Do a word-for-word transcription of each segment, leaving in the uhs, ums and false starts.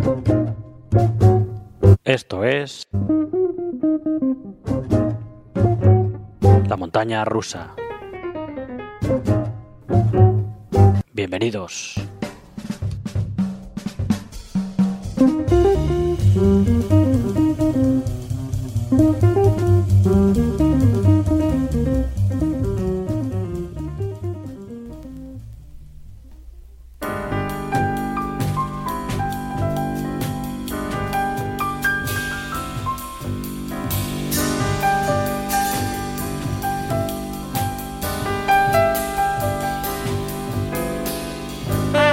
Esto es la montaña rusa. Bienvenidos. Bye.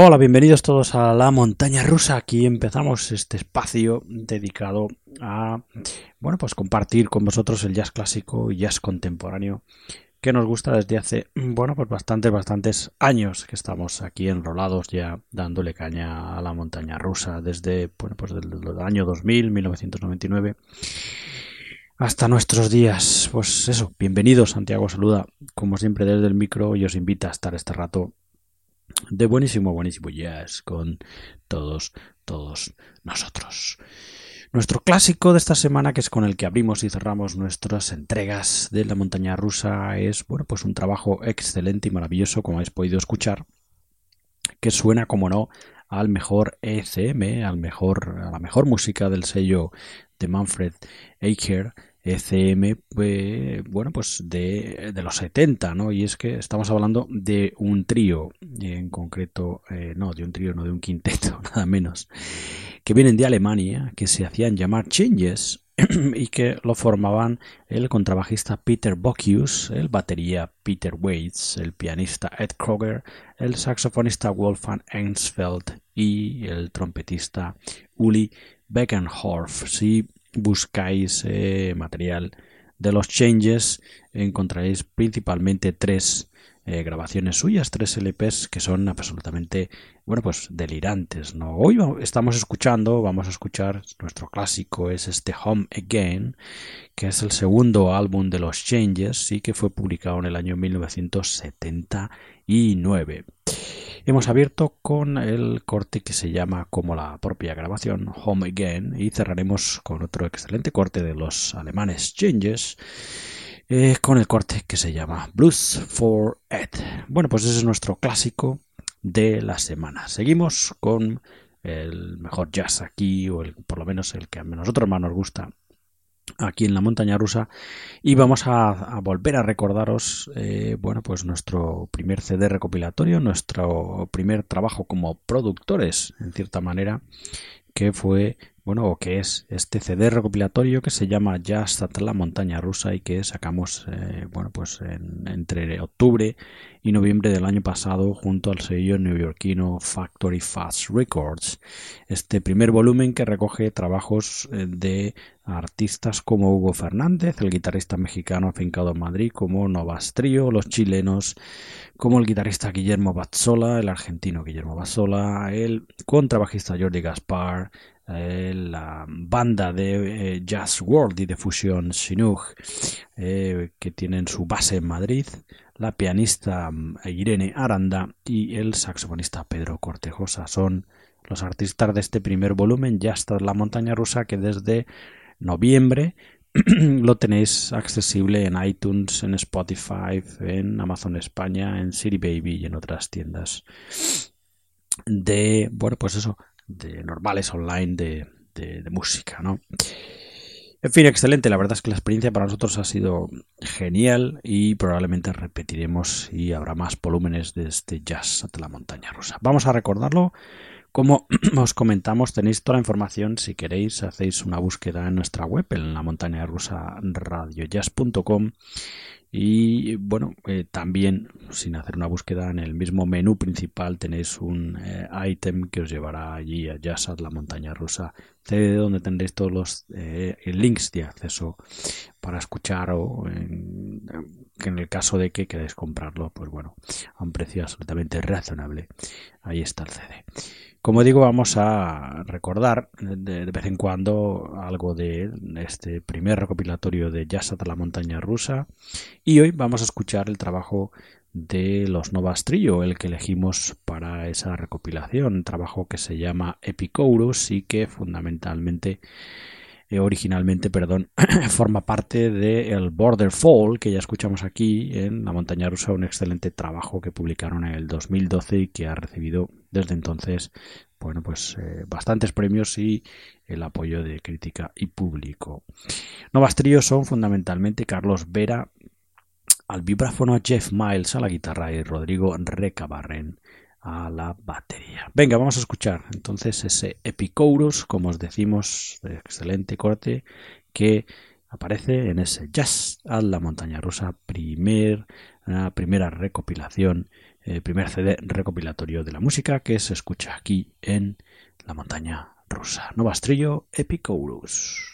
Hola, bienvenidos todos a La Montaña Rusa. Aquí empezamos este espacio dedicado a, bueno, pues compartir con vosotros el jazz clásico y jazz contemporáneo que nos gusta desde hace, bueno, pues bastantes, bastantes años que estamos aquí enrolados ya dándole caña a La Montaña Rusa desde, bueno, pues del, del año dos mil, mil novecientos noventa y nueve hasta nuestros días. Pues eso, bienvenidos. Santiago saluda como siempre desde el micro y os invita a estar este rato de buenísimo, buenísimo jazz con todos, todos nosotros. Nuestro clásico de esta semana, que es con el que abrimos y cerramos nuestras entregas de La Montaña Rusa, es, bueno, pues un trabajo excelente y maravilloso, como habéis podido escuchar, que suena, como no, al mejor E C M, al mejor, a la mejor música del sello de Manfred Eicher, E C M, pues, bueno, pues de, de los setenta, ¿no? Y es que estamos hablando de un trío, en concreto, eh, no, de un trío, no de un quinteto, nada menos, que vienen de Alemania, que se hacían llamar Changes y que lo formaban el contrabajista Peter Bocuse, el batería Peter Waits, el pianista Ed Kroger, el saxofonista Wolfgang Ensfeld y el trompetista Uli Beckenhorf. Si buscáis eh, material de los Changes, encontraréis principalmente tres eh, grabaciones suyas, tres L Pes que son absolutamente, bueno, pues delirantes, ¿no? Hoy estamos escuchando, vamos a escuchar, nuestro clásico es este Home Again, que es el segundo álbum de los Changes y que fue publicado en el año mil novecientos setenta y nueve. Hemos abierto con el corte que se llama, como la propia grabación, Home Again, y cerraremos con otro excelente corte de los alemanes Changes, eh, con el corte que se llama Blues for Ed. Bueno, pues ese es nuestro clásico de la semana. Seguimos con el mejor jazz aquí, o el, por lo menos el que a nosotros más nos gusta aquí en La Montaña Rusa, y vamos a, a volver a recordaros eh, bueno, pues nuestro primer C D recopilatorio, nuestro primer trabajo como productores, en cierta manera, que fue, bueno, o que es este C D recopilatorio que se llama Jazz at La Montaña Rusa y que sacamos, eh, bueno, pues en, entre octubre y noviembre del año pasado junto al sello neoyorquino Factory Fast Records. Este primer volumen que recoge trabajos de artistas como Hugo Fernández, el guitarrista mexicano afincado en Madrid, como Novas Trío, los chilenos, como el guitarrista Guillermo Bazzola, el argentino Guillermo Bazzola, el contrabajista Jordi Gaspar, eh, la banda de eh, Jazz World y de fusión Chinook, eh, que tienen su base en Madrid, la pianista Irene Aranda y el saxofonista Pedro Cortejosa. Son los artistas de este primer volumen, Jazz at La Montaña Rusa, que desde noviembre lo tenéis accesible en iTunes, en Spotify, en Amazon España, en City Baby y en otras tiendas de, bueno, pues eso, de normales online de, de, de música, ¿no? En fin, excelente. La verdad es que la experiencia para nosotros ha sido genial y probablemente repetiremos y habrá más volúmenes de este Jazz at La Montaña Rusa. Vamos a recordarlo. Como os comentamos, tenéis toda la información. Si queréis, hacéis una búsqueda en nuestra web, en la montaña rusa radio jazz punto com. Y bueno, eh, también, sin hacer una búsqueda, en el mismo menú principal tenéis un eh, ítem que os llevará allí a Jazz at La Montaña Rusa C D, donde tendréis todos los eh, links de acceso para escuchar, o en, en el caso de que queráis comprarlo, pues bueno, a un precio absolutamente razonable. Ahí está el C D. Como digo, vamos a recordar de, de vez en cuando algo de este primer recopilatorio de Jazz at La Montaña Rusa, y hoy vamos a escuchar el trabajo de los Novas Trío, el que elegimos para esa recopilación, un trabajo que se llama Epicurus y que fundamentalmente eh, originalmente, perdón, forma parte del Border Fall, que ya escuchamos aquí en La Montaña Rusa, un excelente trabajo que publicaron en el dos mil doce y que ha recibido desde entonces, bueno, pues eh, bastantes premios y el apoyo de crítica y público. Novas Trío son fundamentalmente Carlos Vera al vibráfono, Jeff Miles a la guitarra y Rodrigo Recabarren a la batería. Venga, vamos a escuchar entonces ese Epicurus, como os decimos, excelente corte que aparece en ese Jazz at La Montaña Rusa, primer, una primera recopilación eh, primer C D recopilatorio de la música que se escucha aquí en La Montaña Rusa. Novas Trio Epicourus.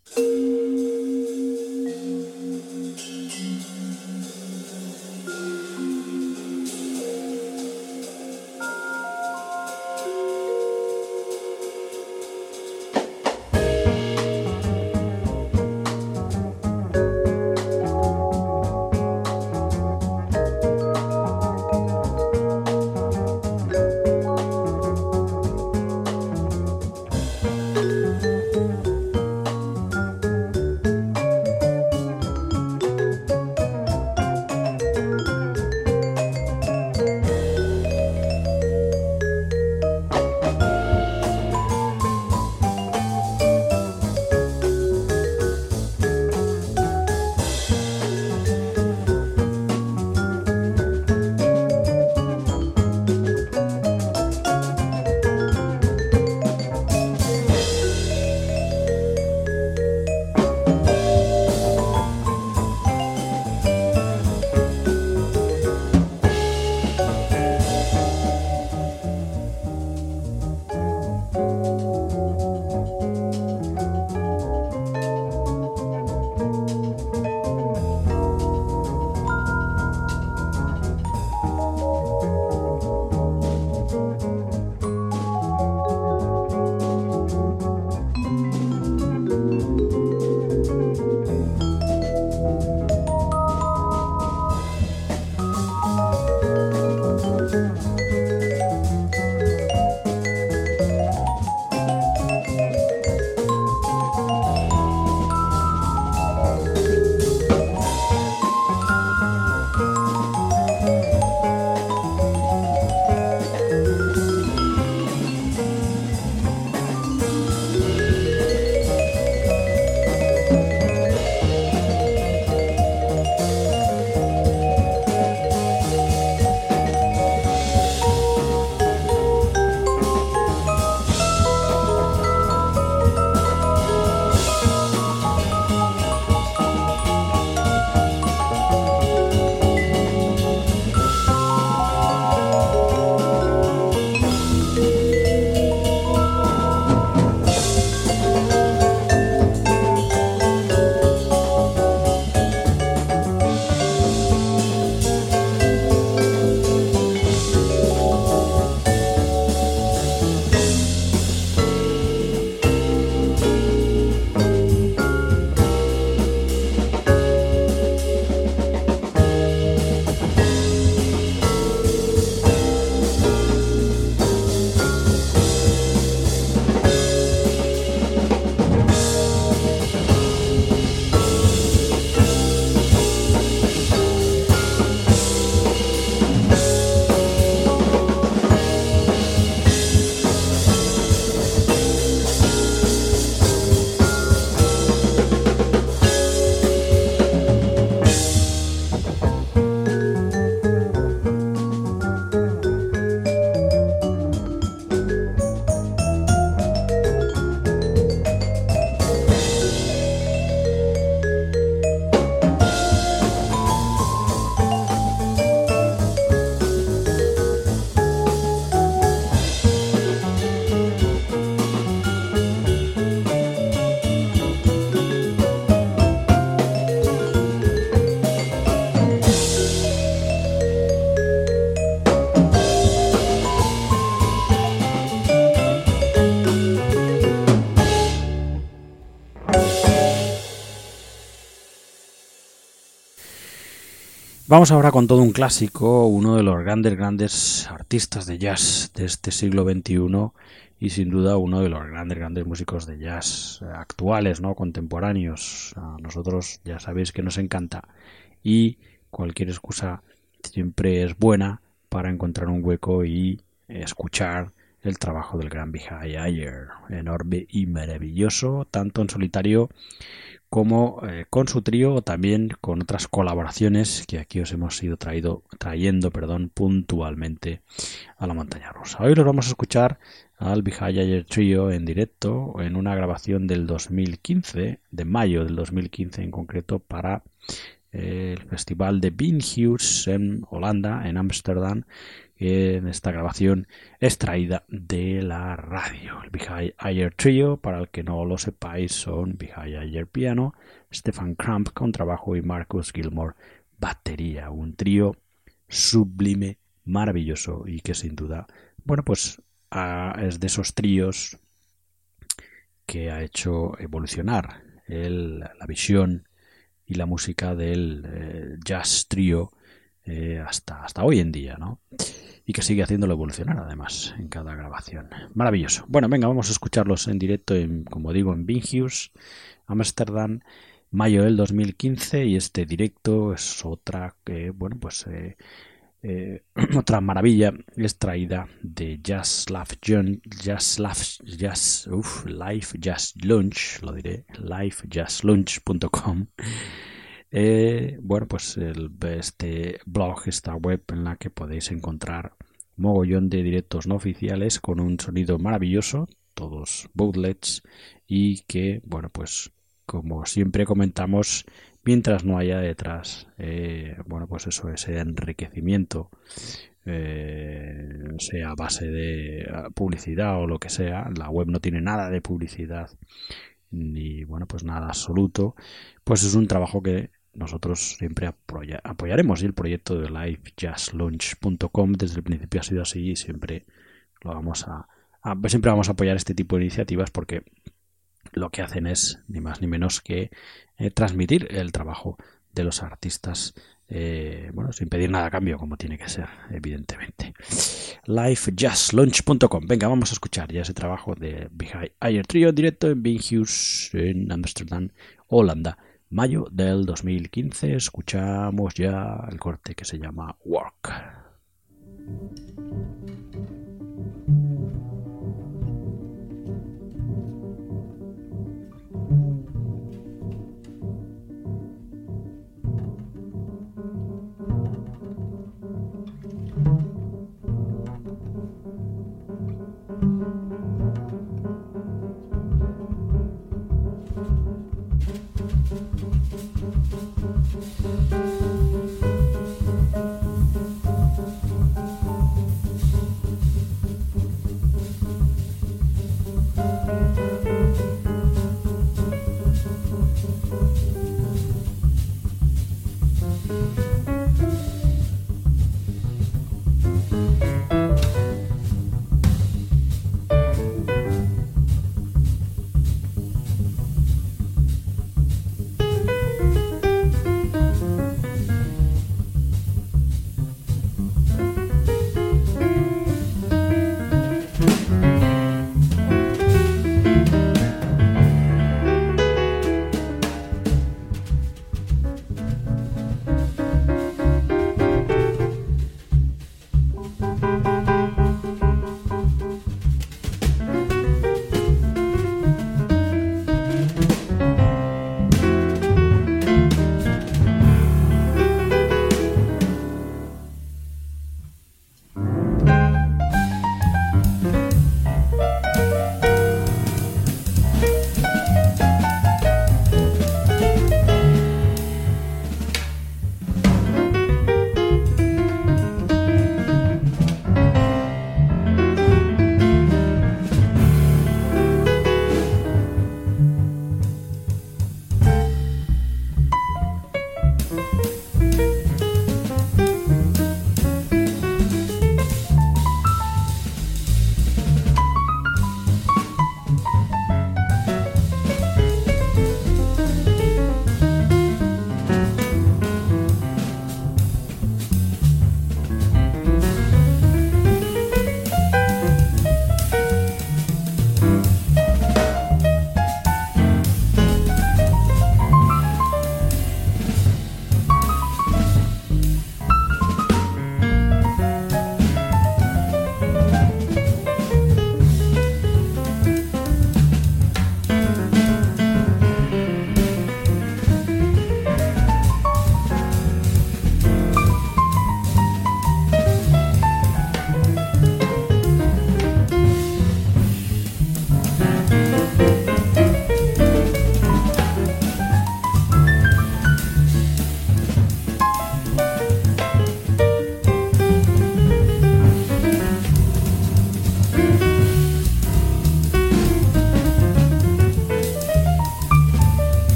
Vamos ahora con todo un clásico, uno de los grandes, grandes artistas de jazz de este siglo veintiuno y sin duda uno de los grandes, grandes músicos de jazz actuales, ¿no? Contemporáneos. A nosotros ya sabéis que nos encanta y cualquier excusa siempre es buena para encontrar un hueco y escuchar el trabajo del gran Vijay Iyer, enorme y maravilloso, tanto en solitario como eh, con su trío o también con otras colaboraciones que aquí os hemos ido traído, trayendo perdón, puntualmente a la Montaña Rusa. Hoy los vamos a escuchar al Vijay Iyer Trio en directo en una grabación del dos mil quince, de mayo del dos mil quince en concreto, para el festival de Binhuis en Holanda, en Ámsterdam. En esta grabación extraída de la radio. El Big Ayer Trio, para el que no lo sepáis, son Big Ayer piano, Stefan Kramp contrabajo y Marcus Gilmore batería. Un trío sublime, maravilloso y que sin duda, bueno, pues uh, es de esos tríos que ha hecho evolucionar el, la visión y la música del eh, jazz trío eh, hasta, hasta hoy en día, ¿no? Y que sigue haciéndolo evolucionar además en cada grabación. Maravilloso. Bueno, venga, vamos a escucharlos en directo, en, como digo, en Binhuis, Ámsterdam, mayo del dos mil quince, y este directo es otra, eh, bueno, pues eh, eh, otra maravilla extraída de Jazz Love John, Jazz Love, Jazz, uf, Live Jazz Lunch, lo diré, live jazz lunch punto com. Eh, bueno, pues el, este blog, esta web en la que podéis encontrar mogollón de directos no oficiales con un sonido maravilloso, todos bootlets, y que, bueno, pues como siempre comentamos, mientras no haya detrás, eh, bueno, pues eso, ese enriquecimiento, eh, sea a base de publicidad o lo que sea, la web no tiene nada de publicidad ni, bueno, pues nada absoluto, pues es un trabajo que nosotros siempre apoya, apoyaremos, y el proyecto de live jazz lunch punto com desde el principio ha sido así, y siempre lo vamos a, a siempre vamos a apoyar este tipo de iniciativas, porque lo que hacen es ni más ni menos que eh, transmitir el trabajo de los artistas, eh, bueno, sin pedir nada a cambio, como tiene que ser, evidentemente. live jazz lunch punto com. Venga, vamos a escuchar ya ese trabajo de Big Ayer Trio directo en Binhuis, en Ámsterdam, Holanda, mayo del dos mil quince. Escuchamos ya el corte que se llama Work.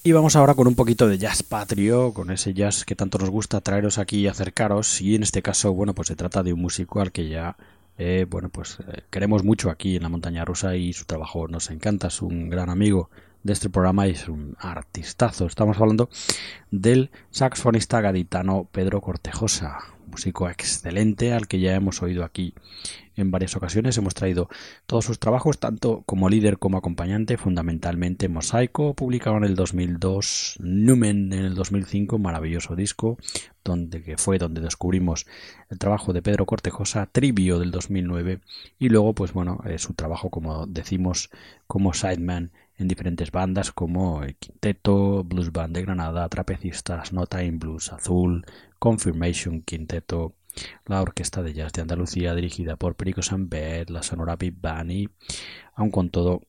Y vamos ahora con un poquito de jazz patrio, con ese jazz que tanto nos gusta traeros aquí y acercaros. Y en este caso, bueno, pues se trata de un músico al que ya, eh, bueno, pues eh, queremos mucho aquí en la montaña rusa y su trabajo nos encanta. Es un gran amigo de este programa y es un artistazo. Estamos hablando del saxofonista gaditano Pedro Cortejosa, músico excelente al que ya hemos oído aquí en varias ocasiones. Hemos traído todos sus trabajos, tanto como líder como acompañante, fundamentalmente Mosaico, publicado en el dos mil dos, Numen en el dos mil cinco, maravilloso disco, donde que fue donde descubrimos el trabajo de Pedro Cortejosa, Trivio del dos mil nueve, y luego, pues bueno, eh, su trabajo, como decimos, como sideman en diferentes bandas como el Quinteto, Blues Band de Granada, Trapecistas, No Time Blues Azul, Confirmation Quinteto, la Orquesta de Jazz de Andalucía dirigida por Perico Sambet, la Sonora Big Band y, aun con todo,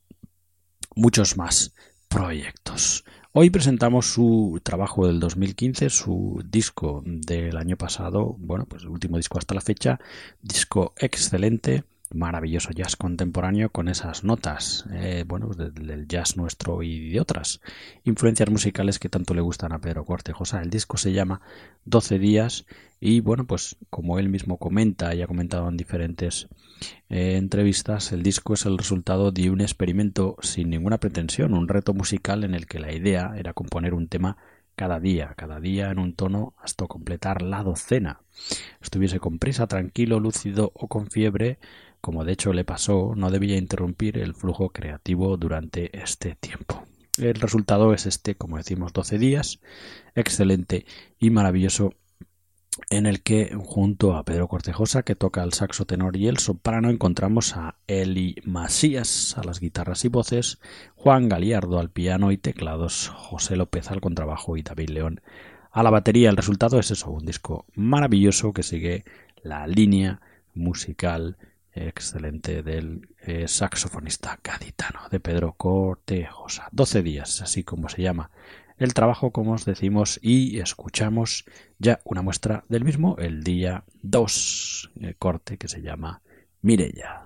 muchos más proyectos. Hoy presentamos su trabajo del dos mil quince, su disco del año pasado, bueno, pues el último disco hasta la fecha, disco excelente, maravilloso jazz contemporáneo con esas notas, eh, bueno, del, del jazz nuestro y de otras influencias musicales que tanto le gustan a Pedro Cortejosa. El disco se llama doce días y, bueno, pues como él mismo comenta y ha comentado en diferentes eh, entrevistas, el disco es el resultado de un experimento sin ninguna pretensión, un reto musical en el que la idea era componer un tema cada día, cada día en un tono hasta completar la docena. Estuviese con prisa, tranquilo, lúcido o con fiebre, como de hecho le pasó, no debía interrumpir el flujo creativo durante este tiempo. El resultado es este, como decimos, doce días, excelente y maravilloso, en el que junto a Pedro Cortejosa, que toca el saxo tenor y el soprano, encontramos a Eli Masías a las guitarras y voces, Juan Galiardo al piano y teclados, José López al contrabajo y David León a la batería. El resultado es eso, un disco maravilloso que sigue la línea musical excelente del eh, saxofonista gaditano de Pedro Cortejosa. doce días, así como se llama el trabajo, como os decimos, y escuchamos ya una muestra del mismo, el día dos, el corte que se llama Mireia.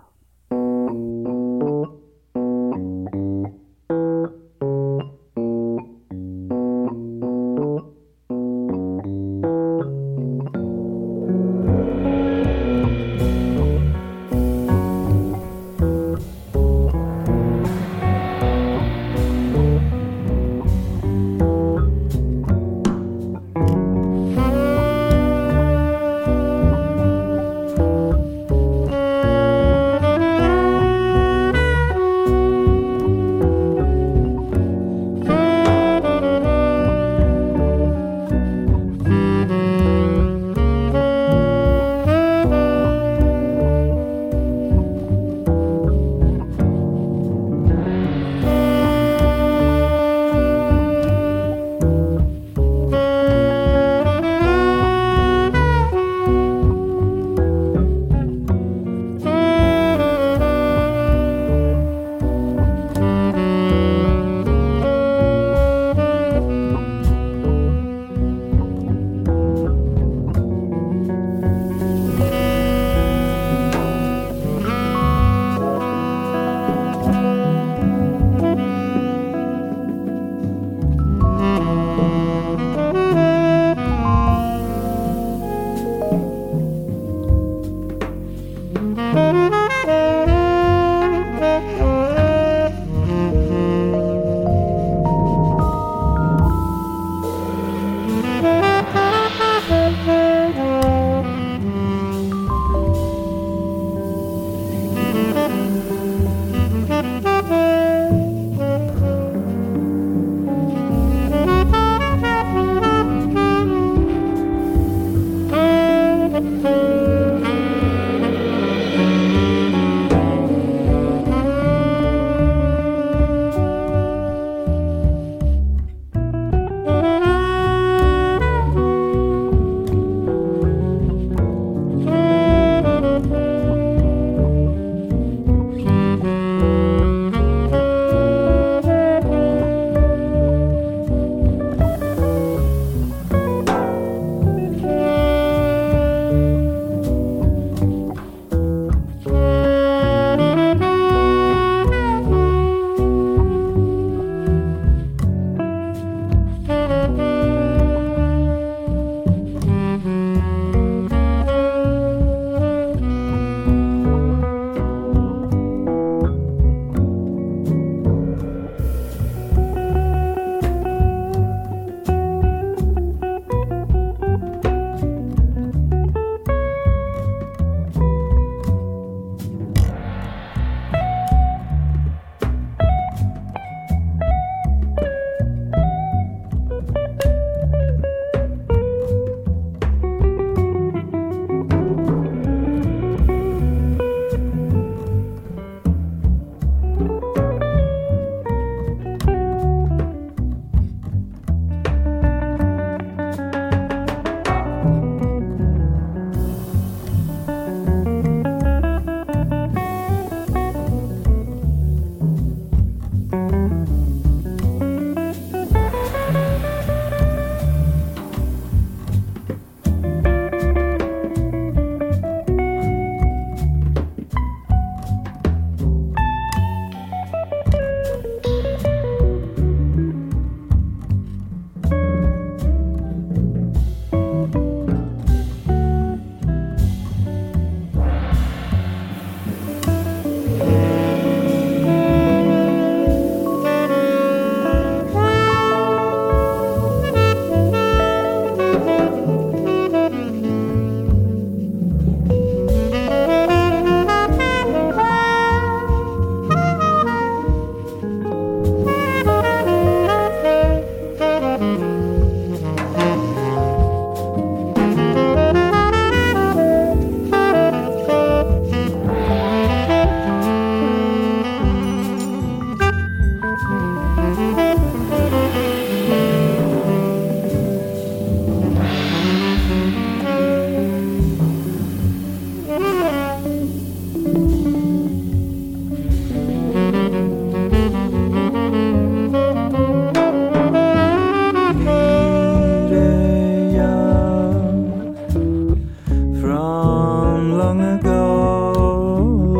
from long ago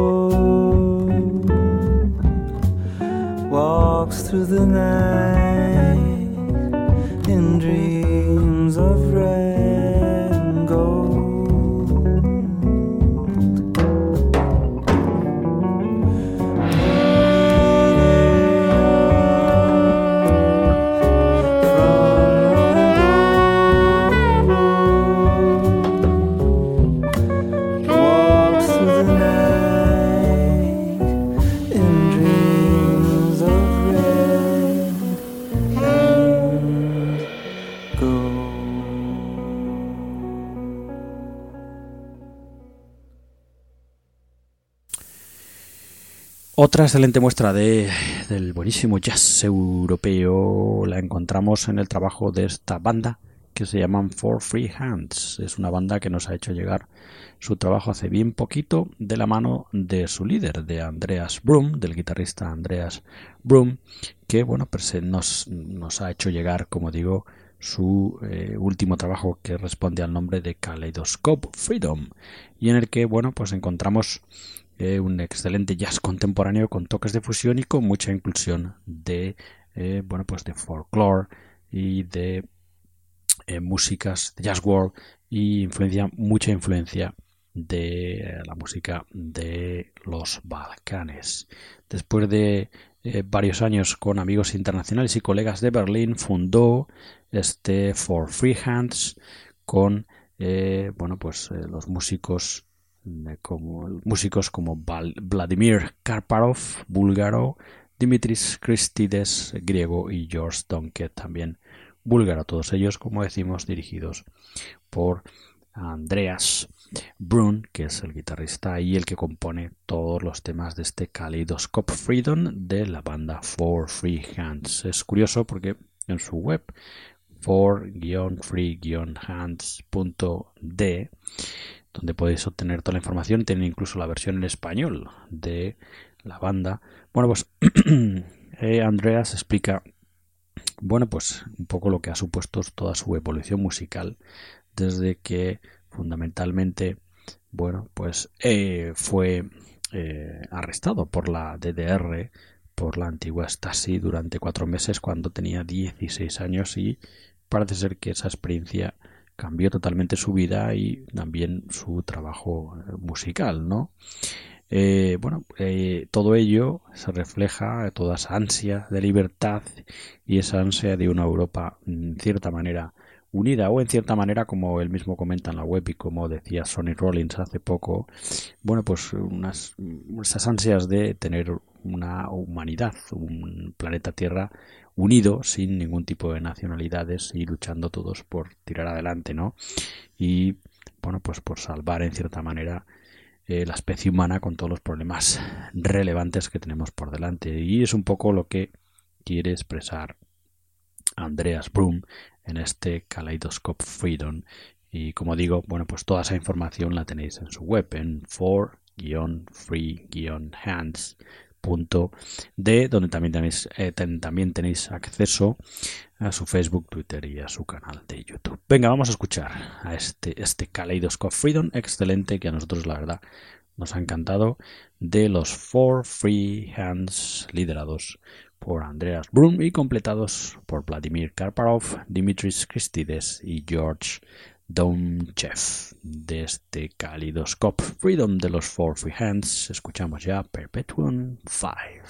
walks through the night in dreams of red and gold. Otra excelente muestra de, del buenísimo jazz europeo la encontramos en el trabajo de esta banda que se llaman Four Free Hands. Es una banda que nos ha hecho llegar su trabajo hace bien poquito de la mano de su líder, de Andreas Brum, del guitarrista Andreas Brum, que bueno, pues nos, nos ha hecho llegar, como digo, su eh, último trabajo que responde al nombre de Kaleidoscope Freedom, y en el que bueno, pues encontramos Eh, un excelente jazz contemporáneo con toques de fusión y con mucha inclusión de eh, bueno pues de folklore y de eh, músicas de jazz world y influencia mucha influencia de eh, la música de los Balcanes. Después de eh, varios años con amigos internacionales y colegas de Berlín, fundó este Four Free Hands con eh, bueno pues eh, los músicos como músicos como Vladimir Karparov, búlgaro, Dimitris Christides, griego, y George Donket, también búlgaro, todos ellos, como decimos, dirigidos por Andreas Brum, que es el guitarrista y el que compone todos los temas de este Kaleidoscope Freedom de la banda Four Free Hands. Es curioso porque en su web four free hands punto d, donde podéis obtener toda la información, tienen incluso la versión en español de la banda. Bueno, pues eh, Andreas explica, bueno, pues un poco lo que ha supuesto toda su evolución musical desde que fundamentalmente, bueno, pues eh, fue eh, arrestado por la D D R, por la antigua Stasi, durante cuatro meses cuando tenía dieciséis años, y parece ser que esa experiencia cambió totalmente su vida y también su trabajo musical, ¿no? Eh, bueno, eh, todo ello se refleja, toda esa ansia de libertad y esa ansia de una Europa, en cierta manera, unida, o en cierta manera, como él mismo comenta en la web y como decía Sonny Rollins hace poco, bueno, pues unas, esas ansias de tener una humanidad, un planeta Tierra unido, sin ningún tipo de nacionalidades y luchando todos por tirar adelante, ¿no? Y, bueno, pues por salvar en cierta manera eh, la especie humana con todos los problemas relevantes que tenemos por delante. Y es un poco lo que quiere expresar Andreas Brum en este Kaleidoscope Freedom. Y como digo, bueno, pues toda esa información la tenéis en su web, en four free hands punto d, donde también tenéis, eh, ten, también tenéis acceso a su Facebook, Twitter y a su canal de YouTube. Venga, vamos a escuchar a este, este Kaleidoscope Freedom excelente, que a nosotros la verdad nos ha encantado, de los Four Free Hands, liderados por Andreas Brum y completados por Vladimir Karparov, Dimitris Christides y George Donchev. De este Kaleidoscope Freedom de los Four Free Hands escuchamos ya Perpetuum five.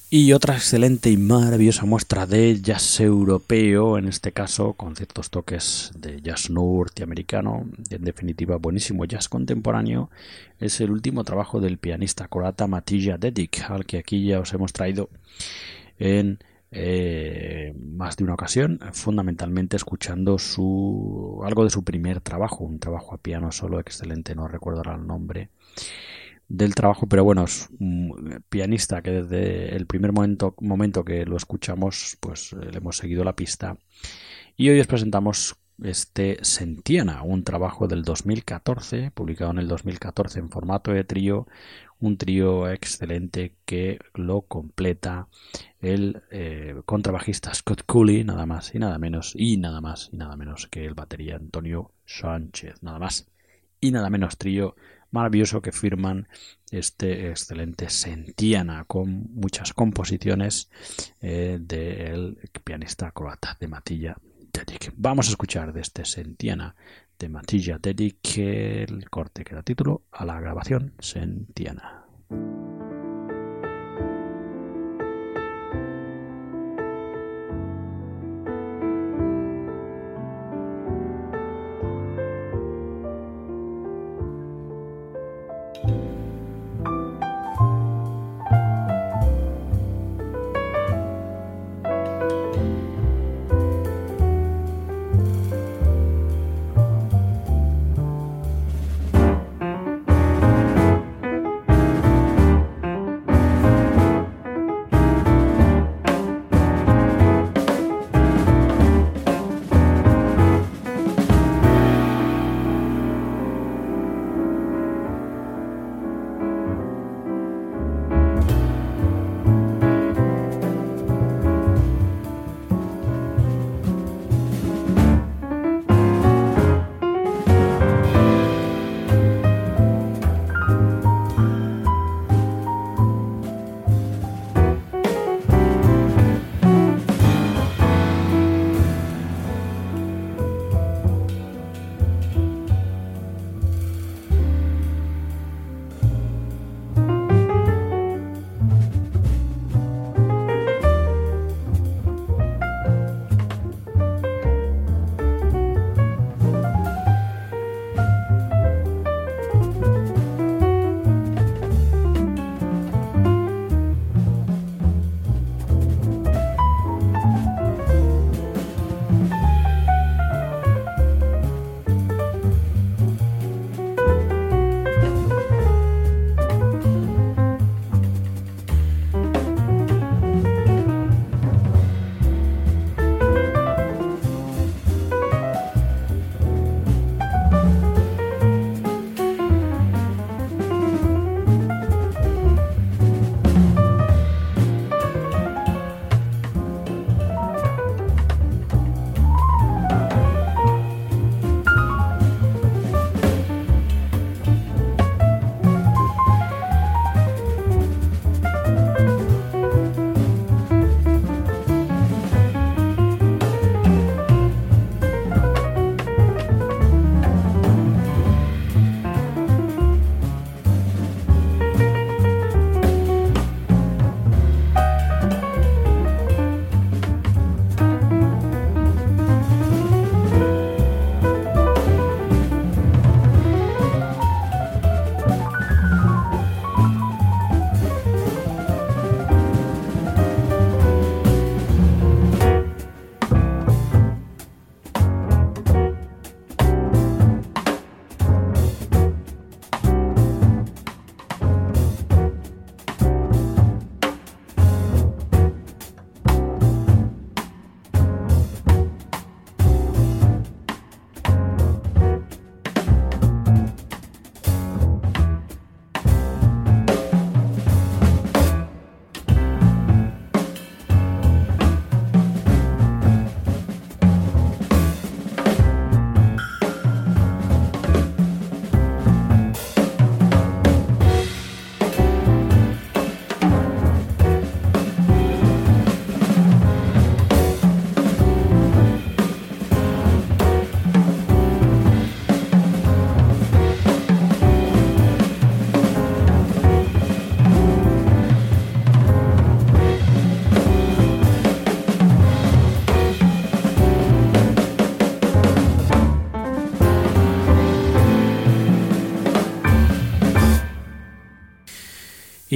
Y otra excelente y maravillosa muestra de jazz europeo, en este caso con ciertos toques de jazz norteamericano, en definitiva buenísimo jazz contemporáneo, es el último trabajo del pianista croata Matija Dedić, al que aquí ya os hemos traído en eh, más de una ocasión, fundamentalmente escuchando su algo de su primer trabajo, un trabajo a piano solo excelente, no recuerdo ahora el nombre del trabajo, pero bueno, es un pianista que desde el primer momento, momento que lo escuchamos, pues le hemos seguido la pista. Y hoy os presentamos este Sentiana, un trabajo del dos mil catorce, publicado en el dos mil catorce en formato de trío, un trío excelente que lo completa el eh, contrabajista Scott Cooley, nada más y nada menos, y nada más y nada menos que el batería Antonio Sánchez, nada más y nada menos, trío maravilloso que firman este excelente Sentiana con muchas composiciones eh, del pianista croata de Matija Dedić. Vamos a escuchar de este Sentiana de Matija Dedić el corte que da título a la grabación Sentiana.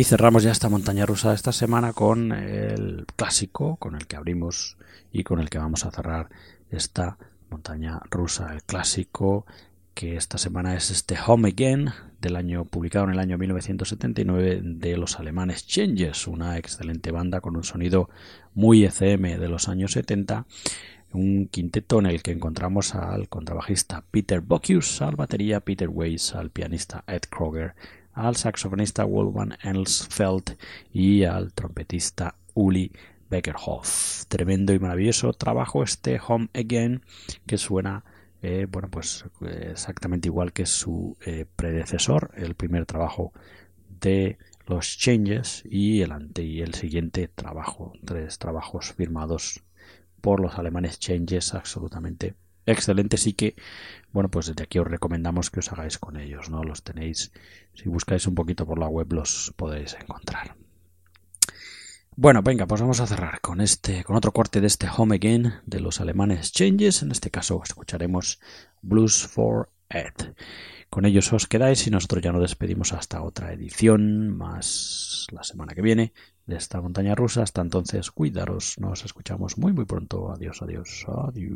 Y cerramos ya esta montaña rusa de esta semana con el clásico, con el que abrimos y con el que vamos a cerrar esta montaña rusa. El clásico que esta semana es este Home Again, del año publicado en el año mil novecientos setenta y nueve, de los alemanes Changes, una excelente banda con un sonido muy E C M de los años setenta. Un quinteto en el que encontramos al contrabajista Peter Bocuse, al batería Peter Weiss, al pianista Ed Kroger, al saxofonista Wolfgang Elsfeld y al trompetista Uli Beckerhoff. Tremendo y maravilloso trabajo este Home Again, que suena eh, bueno pues eh, exactamente igual que su eh, predecesor, el primer trabajo de los Changes y el ante y el siguiente trabajo, tres trabajos firmados por los alemanes Changes, absolutamente excelentes, y que, bueno, pues desde aquí os recomendamos que os hagáis con ellos, ¿no? Los tenéis, si buscáis un poquito por la web los podéis encontrar. Bueno, venga, pues vamos a cerrar con este, con otro corte de este Home Again de los alemanes Changes. En este caso escucharemos Blues for Ed. Con ellos os quedáis y nosotros ya nos despedimos hasta otra edición más la semana que viene de esta montaña rusa. Hasta entonces, cuidaros, nos escuchamos muy muy pronto. Adiós, adiós, adiós.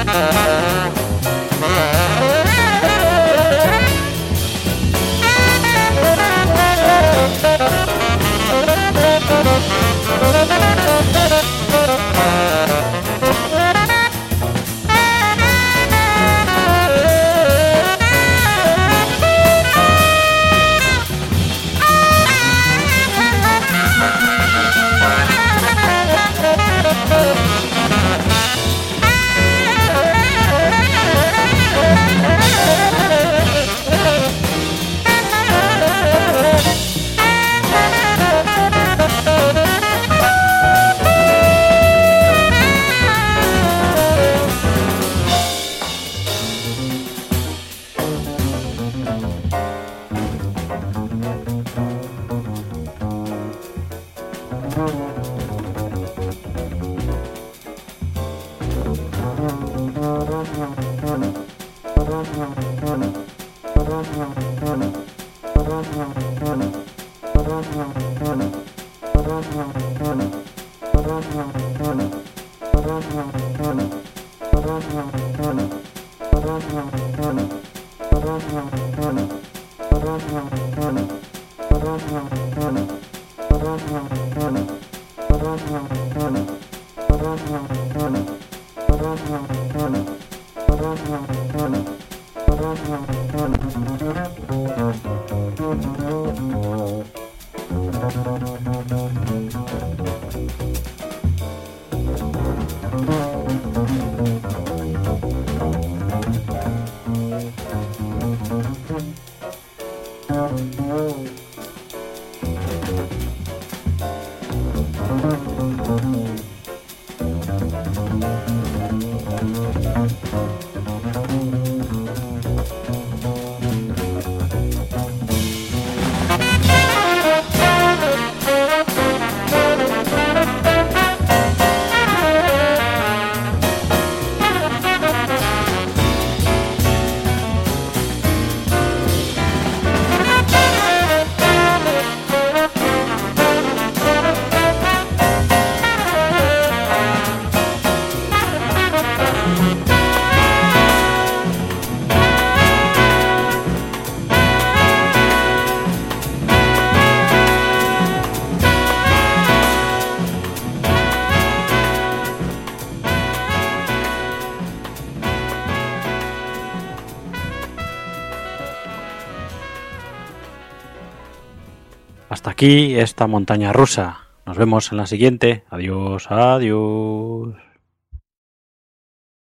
Hasta aquí esta montaña rusa. Nos vemos en la siguiente. Adiós, adiós.